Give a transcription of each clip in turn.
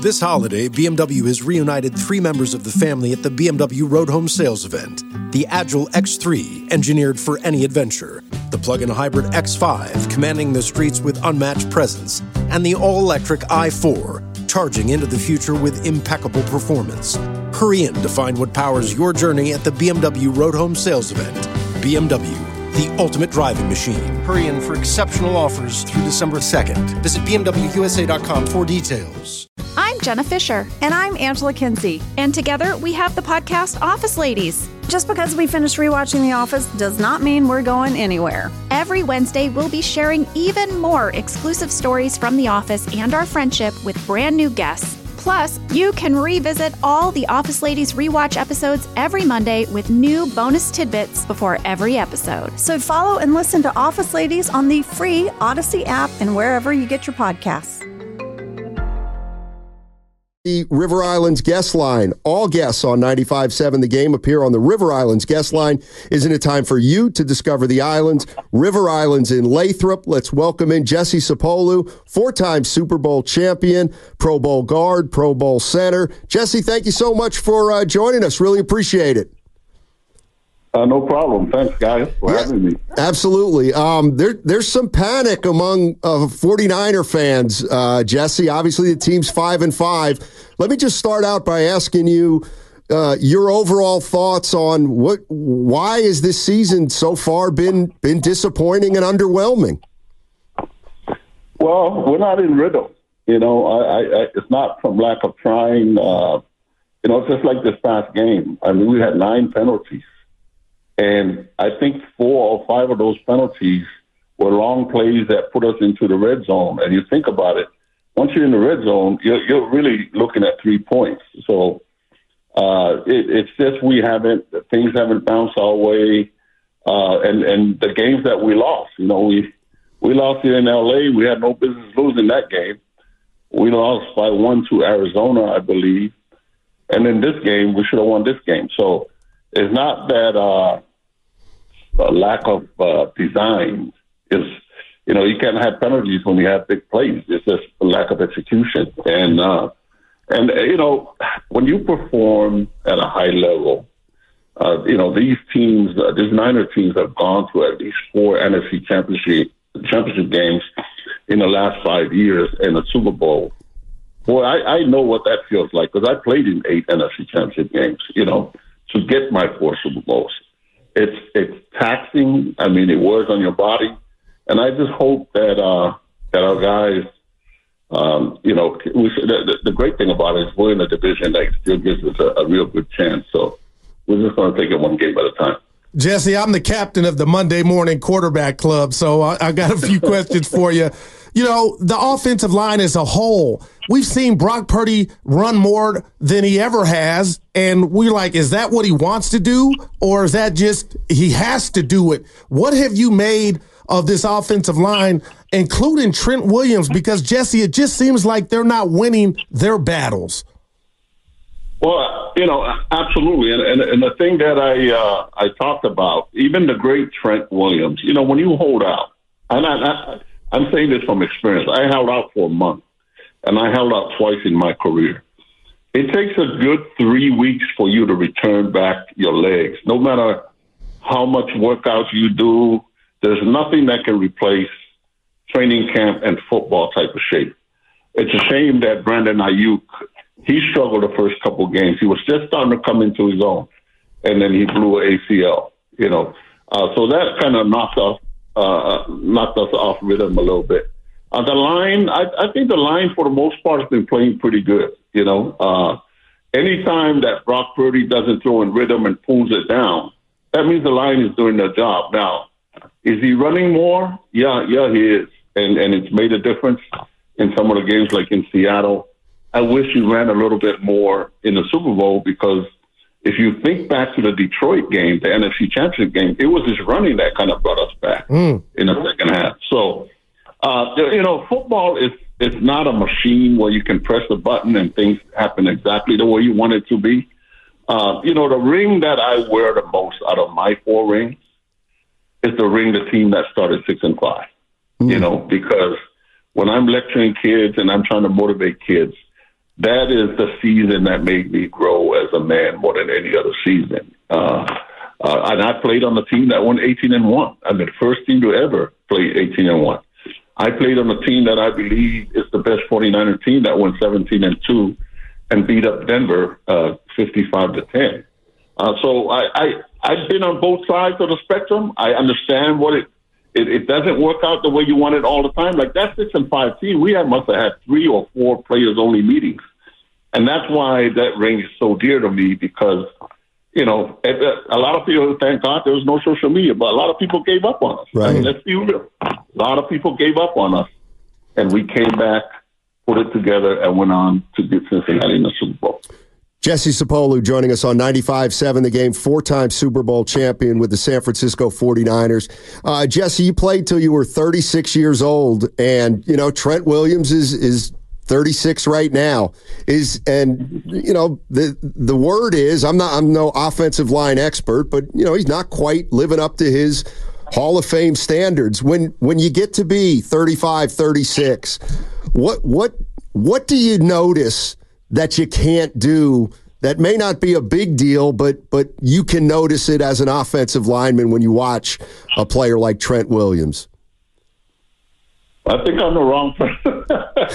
This holiday, BMW has reunited 3 members of the family at the BMW Road Home Sales event. The Agile X3, engineered for any adventure. The plug-in hybrid X5, commanding the streets with unmatched presence. And the all-electric i4, charging into the future with impeccable performance. Hurry in to find what powers your journey at the BMW Road Home Sales event. BMW, the ultimate driving machine. Hurry in for exceptional offers through December 2nd. Visit BMWUSA.com for details. I'm Jenna Fisher. And I'm Angela Kinsey. And together we have the podcast Office Ladies. Just because we finished rewatching The Office does not mean we're going anywhere. Every Wednesday, we'll be sharing even more exclusive stories from The Office and our friendship with brand new guests. Plus, you can revisit all the Office Ladies rewatch episodes every Monday with new bonus tidbits before every episode. So follow and listen to Office Ladies on the free Odyssey app and wherever you get your podcasts. The River Islands guest line. All guests on 95.7 The Game appear on the River Islands guest line. Isn't it time for you to discover the islands? River Islands in Lathrop. Let's welcome in Jesse Sapolu, 4-time Super Bowl champion, Pro Bowl guard, Pro Bowl center. Jesse, thank you so much for joining us. Really appreciate it. No problem. Thanks, guys, for having me. Absolutely. There's some panic among 49er fans, Jesse. Obviously, the team's 5-5. Let me just start out by asking you your overall thoughts on why is this season so far been disappointing and underwhelming? Well, we're not in rhythm. You know, it's not from lack of trying. It's just like this past game. I mean, we had 9 penalties. And I think 4 or 5 of those penalties were long plays that put us into the red zone. And you think about it, once you're in the red zone, you're really looking at 3 points. So it's just things haven't bounced our way. And the games that we lost, we lost here in L.A. We had no business losing that game. We lost by 1 to Arizona, I believe. And in this game, we should have won this game. So it's not that a lack of design. You can't have penalties when you have big plays. It's just a lack of execution. And when you perform at a high level, these teams, these Niner teams have gone to at least 4 NFC championship games in the last 5 years and a Super Bowl. Boy, I know what that feels like because I played in 8 NFC championship games, to get my 4 Super Bowls. It's taxing. I mean, it wears on your body. And I just hope that our guys, the great thing about it is we're in a division that still gives us a real good chance. So we're just going to take it one game at a time. Jesse, I'm the captain of the Monday Morning Quarterback Club, so I got a few questions for you. The offensive line as a whole, we've seen Brock Purdy run more than he ever has, and we're like, is that what he wants to do, or is that just he has to do it? What have you made of this offensive line, including Trent Williams? Because, Jesse, it just seems like they're not winning their battles. Well, absolutely. And the thing that I talked about, even the great Trent Williams, when you hold out, and I'm saying this from experience. I held out for a month, and I held out twice in my career. It takes a good 3 weeks for you to return back your legs. No matter how much workouts you do, there's nothing that can replace training camp and football type of shape. It's a shame that Brandon Ayuk, he struggled the first couple games. He was just starting to come into his own, and then he blew an ACL. So that kind of knocked us off rhythm a little bit. The line, I think the line for the most part has been playing pretty good. Anytime that Brock Purdy doesn't throw in rhythm and pulls it down, that means the line is doing their job. Now, is he running more? Yeah, he is. And it's made a difference in some of the games like in Seattle. I wish he ran a little bit more in the Super Bowl because if you think back to the Detroit game, the NFC Championship game, it was his running that kind of brought us back in the second half. So, football is not a machine where you can press a button and things happen exactly the way you want it to be. The ring that I wear the most out of my 4 rings is the ring the team that started 6-5. Because when I'm lecturing kids and I'm trying to motivate kids, that is the season that made me grow as a man more than any other season. And I played on a team that won 18-1. I'm the first team to ever play 18-1. I played on a team that I believe is the best 49er team that won 17-2 and beat up Denver 55-10. So I've been on both sides of the spectrum. I understand what it doesn't work out the way you want it all the time. Like that 6-5 team, we must have had 3 or 4 players only meetings. And that's why that ring is so dear to me because, you know, a lot of people, thank God there was no social media, but a lot of people gave up on us. Right. I mean, let's be real. A lot of people gave up on us, and we came back, put it together, and went on to get Cincinnati in the Super Bowl. Jesse Sapolu joining us on 95.7 The Game, 4-time Super Bowl champion with the San Francisco 49ers. Jesse, you played till you were 36 years old, and, you know, Trent Williams is 36 right now. The word is, I'm no offensive line expert, but, you know, he's not quite living up to his Hall of Fame standards. When you get to be 35, 36, what do you notice that you can't do that may not be a big deal, but you can notice it as an offensive lineman when you watch a player like Trent Williams? I think I'm the wrong person.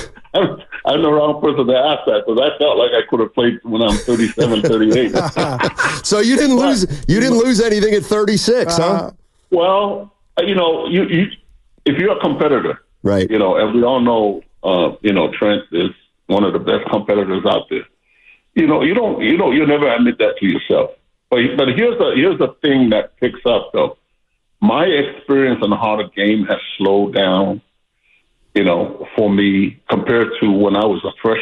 I'm the wrong person to ask that because I felt like I could have played when I'm 37, 38. So you didn't lose anything at 36, huh? Well, you know, you if you're a competitor, right? You know, and we all know, you know, Trent is one of the best competitors out there. You know, you'll never admit that to yourself. But here's the thing that picks up though. My experience on how the game has slowed down, you know, for me compared to when I was a fresh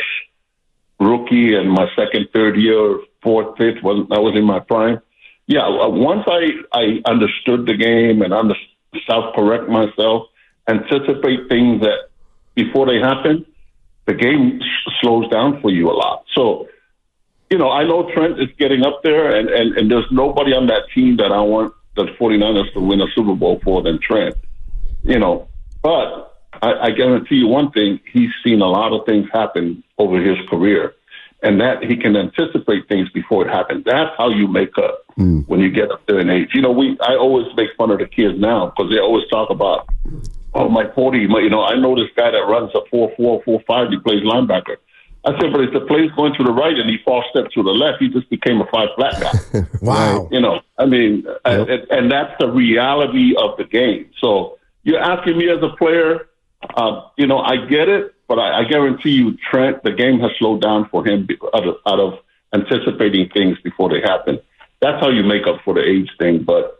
rookie and my second, third year, fourth, fifth, when I was in my prime. Yeah, once I understood the game and self-correct myself, anticipate things that before they happen, the game slows down for you a lot. So, you know, I know Trent is getting up there, and there's nobody on that team that I want the 49ers to win a Super Bowl for than Trent, you know. But I guarantee you one thing, he's seen a lot of things happen over his career, and that he can anticipate things before it happens. That's how you make up when you get up there in age. You know, I always make fun of the kids now because they always talk about, oh, my 40, you know, I know this guy that runs a 4.4, 4.5, he plays linebacker. I said, but if the play's going to the right and he false steps to the left, he just became a 5 flat guy. Wow. You know, I mean, and that's the reality of the game. So you're asking me as a player, you know, I get it, but I guarantee you, Trent, the game has slowed down for him out of anticipating things before they happen. That's how you make up for the age thing. But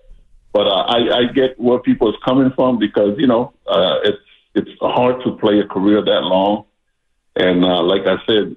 I get where people is coming from because, you know, it's hard to play a career that long. And like I said,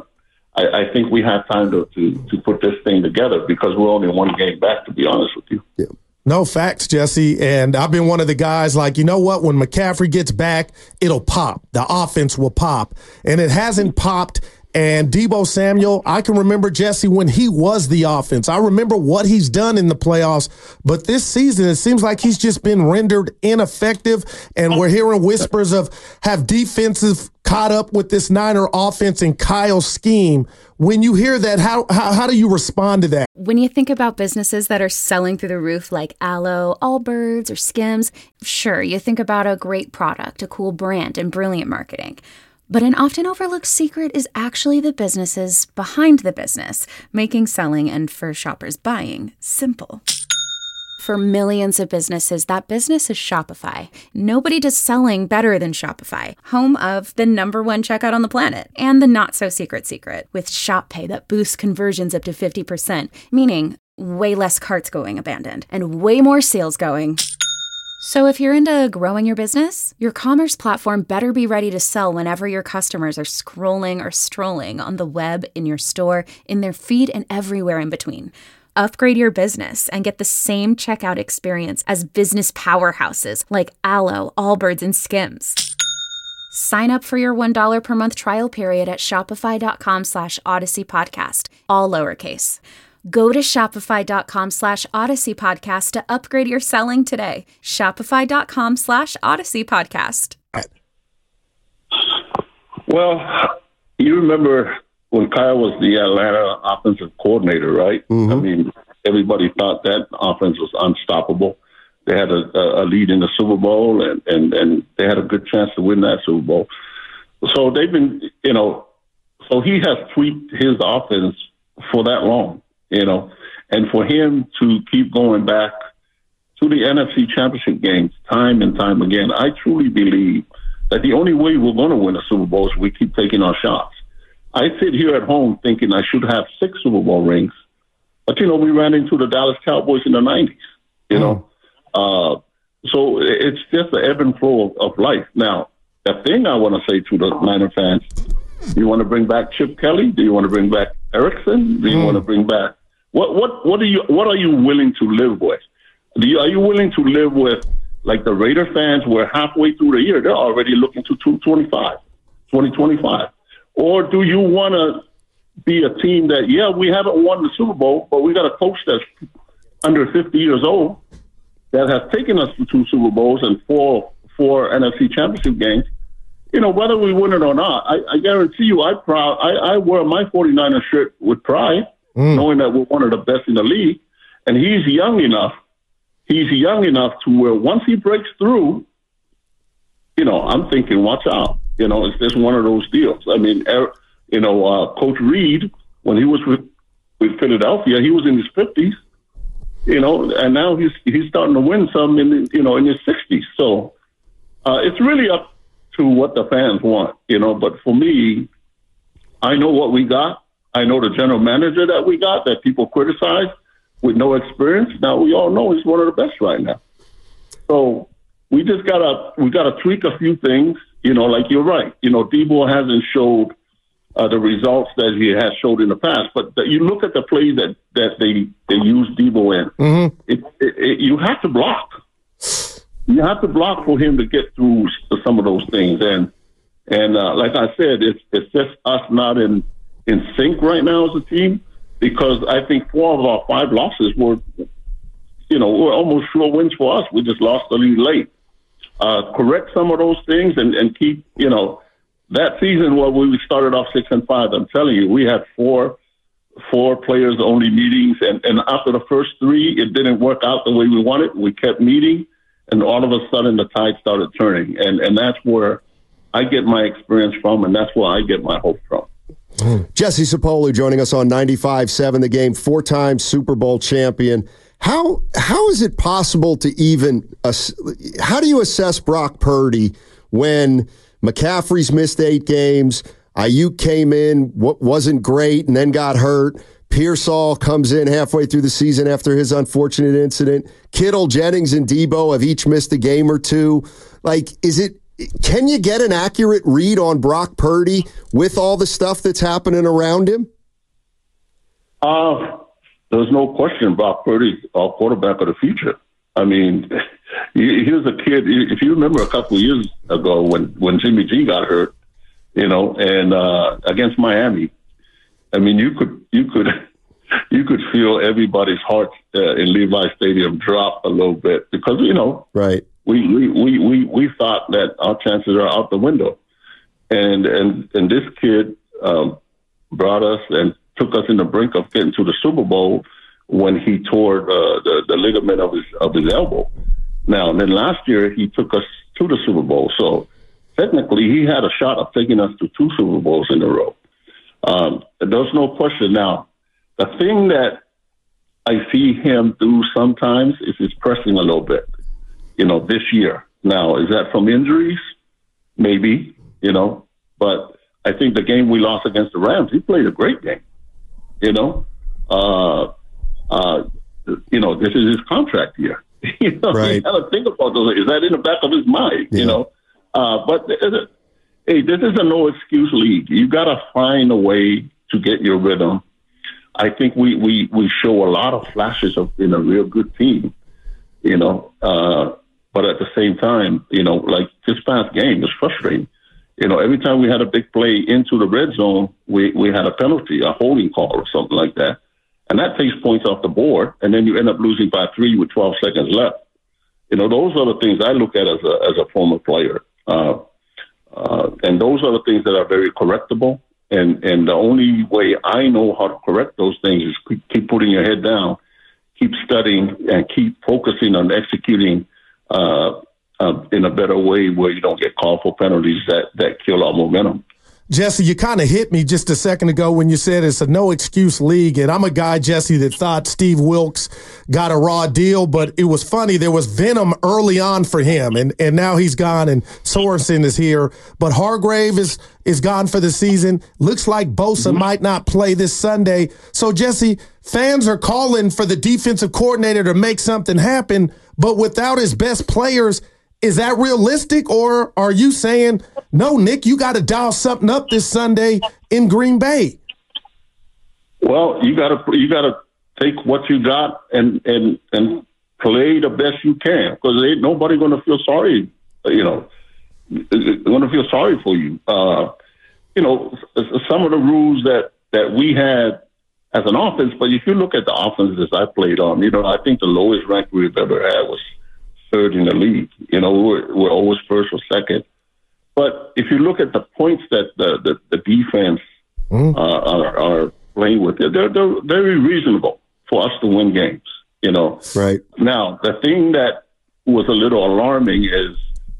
I think we have time to put this thing together because we're only one game back, to be honest with you. Yeah. No, facts, Jesse. And I've been one of the guys like, you know what? When McCaffrey gets back, it'll pop. The offense will pop. And it hasn't popped. And Deebo Samuel, I can remember, Jesse, when he was the offense. I remember what he's done in the playoffs. But this season, it seems like he's just been rendered ineffective. And we're hearing whispers of have defensive caught up with this Niner offense and Kyle's scheme. When you hear that, how do you respond to that? When you think about businesses that are selling through the roof like Aloe, Allbirds, or Skims, sure, you think about a great product, a cool brand, and brilliant marketing. But an often overlooked secret is actually the businesses behind the business, making selling and, for shoppers, buying simple. For millions of businesses, that business is Shopify. Nobody does selling better than Shopify, home of the #1 checkout on the planet and the not-so-secret secret with Shop Pay that boosts conversions up to 50%, meaning way less carts going abandoned and way more sales going. So if you're into growing your business, your commerce platform better be ready to sell whenever your customers are scrolling or strolling on the web, in your store, in their feed, and everywhere in between. Upgrade your business and get the same checkout experience as business powerhouses like Aloe, Allbirds, and Skims. Sign up for your $1 per month trial period at shopify.com/Odyssey Podcast, all lowercase. Go to shopify.com/Odyssey Podcast to upgrade your selling today. Shopify.com/Odyssey Podcast. Well, you remember when Kyle was the Atlanta offensive coordinator, right? Mm-hmm. I mean, everybody thought that offense was unstoppable. They had a lead in the Super Bowl, and they had a good chance to win that Super Bowl. So they've been, so he has tweaked his offense for that long, and for him to keep going back to the NFC Championship games time and time again, I truly believe that the only way we're going to win a Super Bowl is we keep taking our shots. I sit here at home thinking I should have 6 Super Bowl rings, but, we ran into the Dallas Cowboys in the 90s, so it's just the ebb and flow of life. Now, the thing I want to say to the Niner fans, do you want to bring back Chip Kelly? Do you want to bring back Erickson? Do you want to bring back what are you willing to live with? Are you willing to live with, like, the Raider fans where halfway through the year they're already looking to 2025? Or do you want to be a team that, we haven't won the Super Bowl, but we got a coach that's under 50 years old that has taken us to 2 Super Bowls and four NFC Championship games? Whether we win it or not, I guarantee you I wear my 49er shirt with pride, knowing that we're one of the best in the league. And he's young enough to where once he breaks through, I'm thinking, watch out. It's just one of those deals. I mean, Coach Reed, when he was with Philadelphia, he was in his 50s, and now he's starting to win some in his 60s. So it's really up to what the fans want, But for me, I know what we got. I know the general manager that we got that people criticize with no experience. Now we all know he's one of the best right now. So we just gotta tweak a few things. Like you're right. Debo hasn't showed the results that he has showed in the past, but you look at the plays that they use Debo in. Mm-hmm. You have to block. You have to block for him to get through some of those things. And like I said, it's just us not in sync right now as a team, because I think 4 of our 5 losses were almost sure wins for us. We just lost the lead late. Correct some of those things and keep, that season where we started off 6-5, I'm telling you, we had 4 players only meetings. And after the first 3, it didn't work out the way we wanted. We kept meeting. And all of a sudden, the tide started turning. And that's where I get my experience from, and that's where I get my hope from. Jesse Sapolu joining us on 95.7 The Game, 4-time Super Bowl champion. How is it possible to how do you assess Brock Purdy when McCaffrey's missed 8 games, Ayuk came in, wasn't great, and then got hurt, Pearsall comes in halfway through the season after his unfortunate incident. Kittle, Jennings, and Debo have each missed a game or 2. Can you get an accurate read on Brock Purdy with all the stuff that's happening around him? There's no question Brock Purdy's our quarterback of the future. I mean, here's a kid. If you remember a couple of years ago when Jimmy G got hurt, and against Miami, I mean, you could feel everybody's heart in Levi Stadium drop a little bit because right. We thought that our chances are out the window, and this kid brought us and took us in the brink of getting to the Super Bowl when he tore the ligament of his elbow. Now, then last year he took us to the Super Bowl, so technically he had a shot of taking us to 2 Super Bowls in a row. There's no question. Now, the thing that I see him do sometimes is he's pressing a little bit, this year. Now, is that from injuries? Maybe, but I think the game we lost against the Rams, he played a great game, this is his contract year. Right. You got to think about those. Is that in the back of his mind, But hey, this is a no excuse league. You got to find a way to get your rhythm. I think we show a lot of flashes of being a real good team, but at the same time, like this past game was frustrating. Every time we had a big play into the red zone, we had a penalty, a holding call or something like that. And that takes points off the board, and then you end up losing by 3 with 12 seconds left. Those are the things I look at as a former player. And those are the things that are very correctable. And the only way I know how to correct those things is keep putting your head down, keep studying, and keep focusing on executing in a better way where you don't get called for penalties that kill our momentum. Jesse, you kind of hit me just a second ago when you said it's a no-excuse league, and I'm a guy, Jesse, that thought Steve Wilks got a raw deal, but it was funny. There was venom early on for him, and now he's gone, and Sorensen is here. But Hargrave is gone for the season. Looks like Bosa might not play this Sunday. So, Jesse, fans are calling for the defensive coordinator to make something happen, but without his best players, is that realistic, or are you saying, no, Nick, you got to dial something up this Sunday in Green Bay? Well, you got to take what you got and play the best you can, because ain't nobody going to feel sorry. Going to feel sorry for you. Some of the rules that we had as an offense, but if you look at the offenses I played on, I think the lowest rank we've ever had was third in the league. We're always first or second. But if you look at the points that the defense are playing with, they're very reasonable for us to win games. Right. Now, the thing that was a little alarming is,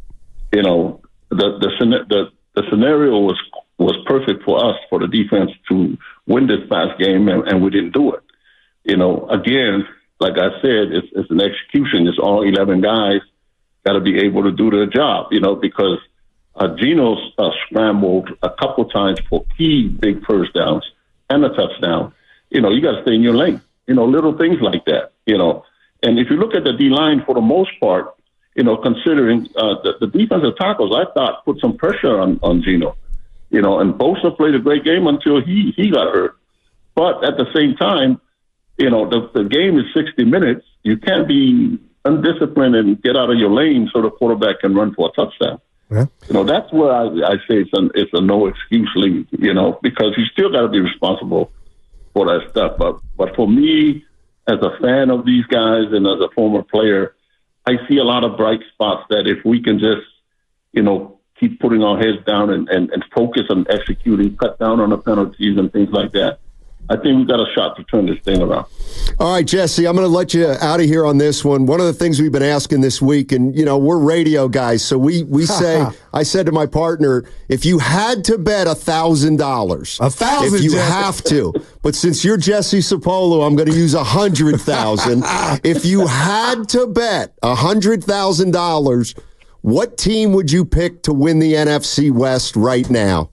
the scenario was perfect for us, for the defense to win this past game, and we didn't do it. Again, like I said, it's an execution. It's all 11 guys got to be able to do their job, because Geno scrambled a couple times for key big first downs and a touchdown. You got to stay in your lane, little things like that, And if you look at the D-line, for the most part, considering the defensive tackles, I thought put some pressure on Geno, and Bosa played a great game until he got hurt. But at the same time, the game is 60 minutes. You can't be undisciplined and get out of your lane so the quarterback can run for a touchdown. Yeah. That's where I say it's a no excuse league, because you still got to be responsible for that stuff. But for me, as a fan of these guys and as a former player, I see a lot of bright spots that if we can just, keep putting our heads down and focus on executing, cut down on the penalties and things like that, I think we've got a shot to turn this thing around. All right, Jesse, I'm going to let you out of here on this one. One of the things we've been asking this week, and, we're radio guys, so we say, I said to my partner, if you had to bet $1,000, if you have to, but since you're Jesse Sapolo, I'm going to use $100,000. If you had to bet $100,000, what team would you pick to win the NFC West right now?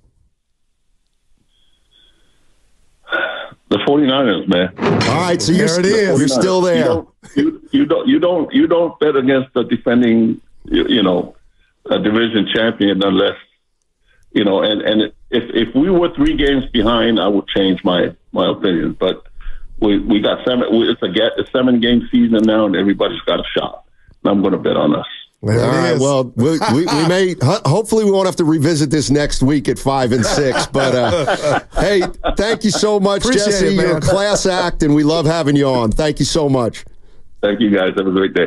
The 49ers, man. All right, so you're still there. You don't bet against the defending, a division champion unless, and if we were 3 games behind, I would change my opinion. But we got 7. It's a 7-game season now, and everybody's got a shot. And I'm going to bet on us. All right. Well, we may. Hopefully, we won't have to revisit this next week at 5 and 6. But hey, thank you so much, Jesse. You're a class act, and we love having you on. Thank you so much. Thank you, guys. Have a great day.